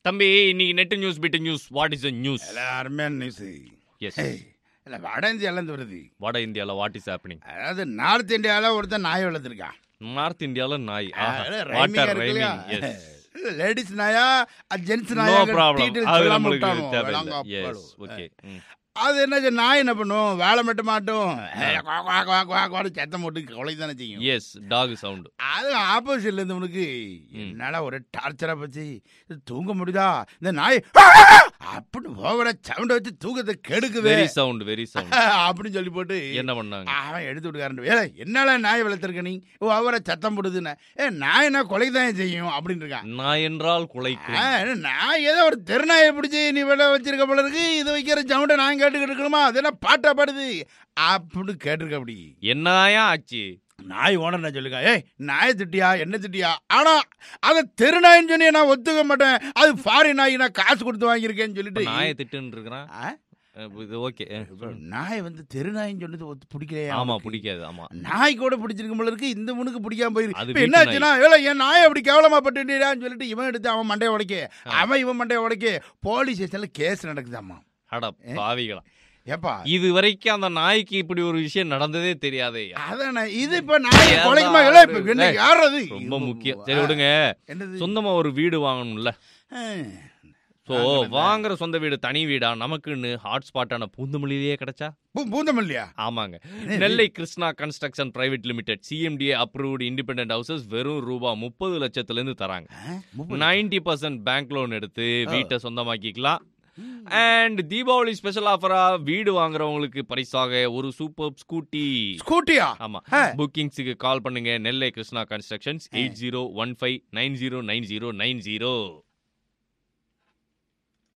தம்பி இன்னைக்கு net news bit news what is the news? அருமையான நியூஸ். எஸ். இல்ல வட இந்தியாவிலேருந்து வருது. வட இந்தியாவில் வாட் இஸ் ஹேப்பனிங்? அதாவது நார்த் இந்தியாவில் ஒருத்தன் நாய் வளர்த்துருக்கான். நார்த் இந்தியாவில் நாய். What a rhyming. எஸ். லேடிஸ் நாயா ஜென்ஸ் நோ நாயா ப்ராப்ளம். அது நமக்கு தேவையில்லை. எஸ். ஓகே. அது என்ன நாய் என்ன பண்ணும்? வேலை மட்டும் மாட்டோம், சத்தம் போட்டு கொலை தானே செய்யும். Yes, dog sound. அது ஆப்போசிட்ல இருந்து உனக்கு என்னால ஒரு டார்ச்சரா போச்சு, தூங்க முடியுதா இந்த நாய் அப்படின்னு ஓவரா சவுண்ட் வச்சு தூக்கத்தை கெடுக்குது. வெரி சவுண்ட் அப்படின்னு சொல்லி போட்டு என்ன பண்ணாங்க? அவன் எடுத்து விட்டுக்காரன். என்னால நாய் வளர்த்துருக்க நீ ஓவரா சத்தம் போடுதுன்னு. நாய் என்ன கொலை தான் செய்யும் அப்படின்னு இருக்கான். நாய் என்றால் கொலைக்கும். நாய் ஏதோ ஒரு தெருநாயை பிடிச்சி நீ வெளில வச்சிருக்க போல இருக்கு, இது வைக்கிற சவுண்டை நான் கேட்டுக்கிட்டு இருக்கணுமா? அது என்ன பாட்டா பாடுது அப்படின்னு கேட்டிருக்க. அப்படி என்னயா ஆச்சு? நாய் ஓனர் நான் சொல்லுங்க, ஏய் நாயை திட்டியா என்ன திட்டியா? ஆனா அதை தெருநாயின்னு சொன்னி நான் ஒத்துக்க மாட்டேன், அது ஃபாரின் நாய், நான் காசு கொடுத்து வாங்கியிருக்கேன்னு சொல்லிட்டு நாயை திட்டுன்னு இருக்கிறான். ஓகே, நாய் வந்து தெருநாயின்னு சொன்னது பிடிக்கலையா? ஆமா, பிடிக்காது. ஆமா, நாய் கூட பிடிச்சிருக்கும் போல இருக்கு, இந்த முனுக்கு பிடிக்காம போயிருக்கு. என்ன ஆச்சுன்னா, என் நாயை அப்படி கேவலமா பட்டுட்டான்னு சொல்லிட்டு இவன் எடுத்து அவன் மண்டையை உடைக்க, இவன் மண்டையை உடைக்க போலீஸ் ஸ்டேஷன்ல கேஸ் நடக்குதாமா. பாவிகளா, ஏப்பா இது வரைக்கும் அந்த நாய்க்கு இப்படி ஒரு விஷயம் நடந்ததே தெரியாதே. அதானே இது இப்ப நாய் கொலைக்குமா? யார் அது? ரொம்ப முக்கியம். சரி விடுங்க, சொந்தமா ஒரு வீடு வாங்கணும்ல. ஸோ வாங்குற சொந்த வீடு தனி வீடா நமக்குன்னு ஹாட்ஸ்பாட்டான பூந்தமல்லியிலேயே கிடைச்சா? பூந்தமல்லியா? ஆமாங்க. Nellai Krishna construction private limited CMDA approved independent houses வெறும் ரூபா 30 லட்சத்துல தராங்க. 90% பேங்க் லோன் எடுத்து வீட்டை சொந்தமாக்கிக்கலாம். அண்ட் தீபாவளி ஸ்பெஷல் ஆஃபரா வீடு வாங்குறவங்களுக்கு பரிசாக ஒரு சூப்பர் ஸ்கூட்டியா? ஆமா. புக்கிங்ஸுக்கு கால் பண்ணுங்க. நெல்லை கிருஷ்ணா கன்ஸ்ட்ரக்ஷன்ஸ் 8015909090.